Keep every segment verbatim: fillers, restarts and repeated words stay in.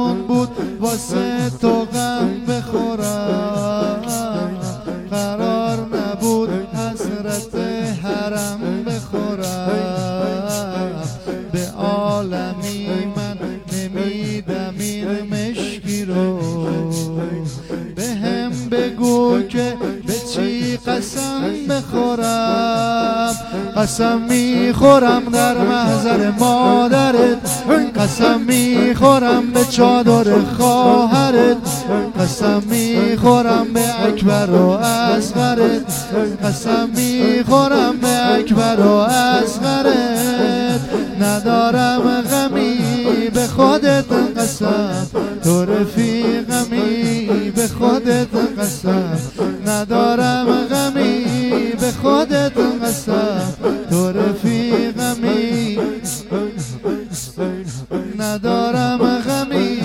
جهان بود واسه تو غم بخورم، قرار نبود حسرت حرم بخورم. به عالمی من نمیدم این مشکی رو، به هم بگو که به چی قسم بخورم. قسم میخورم در محضر مادرت، قسم میخورم به چادر خواهرت، قسم میخورم به اکبر و اصغرت، قسم میخورم به اکبر و اصغرت. ندارم غمی به خودت قسم، تو رفیقمی به خودت قسم. ندارم غمی به خودت قسم، تو رفیقمی. ندارم غمی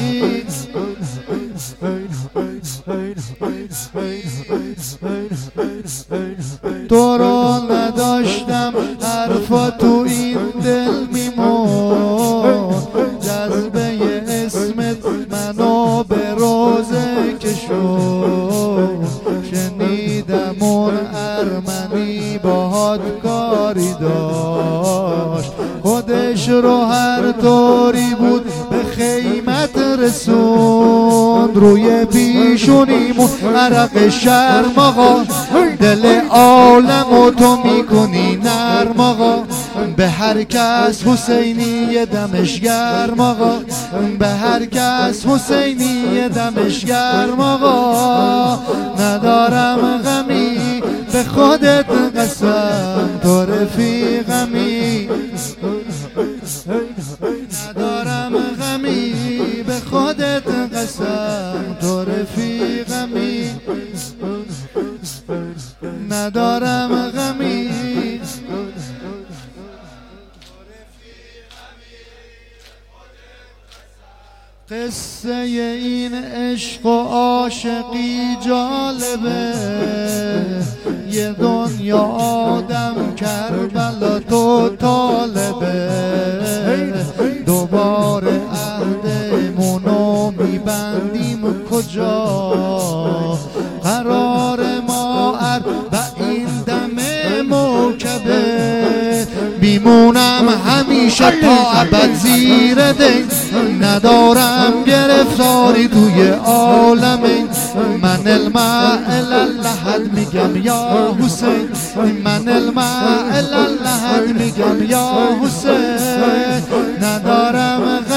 تو رو نداشتم حرفا تو این دل میمون، جذبه اسمت منو به روزه کشون. شنیدم اون ارمنی باهات کاری داشت، خودش رو هر طوری بود به خیمت رسوند. روی پیشونیمون عرق شرم آقا، دل عالم و تو میکنی نرم آقا. به هر کس حسینی دمش گرم آقا، به هر کس حسینی دمش گرم آقا. ندارم غمی به خودت قسم، تو رفیقمی. ندارم غمی به خودت قسم، تو رفیقمی. ندارم غمی قصه این عشق و عاشقی جالبه، یه دنیا آدم کربلا تو طالبه. دوباره عهدمونو میبندیم کجا، قرار ما اربعین دم موکبه. میمونم همیشه تا ابد زیر دین، ندارم گرفتاری توی عالم. من الماء للحد میگم یا حسین، من الماء للحد میگم یا حسین. ندارم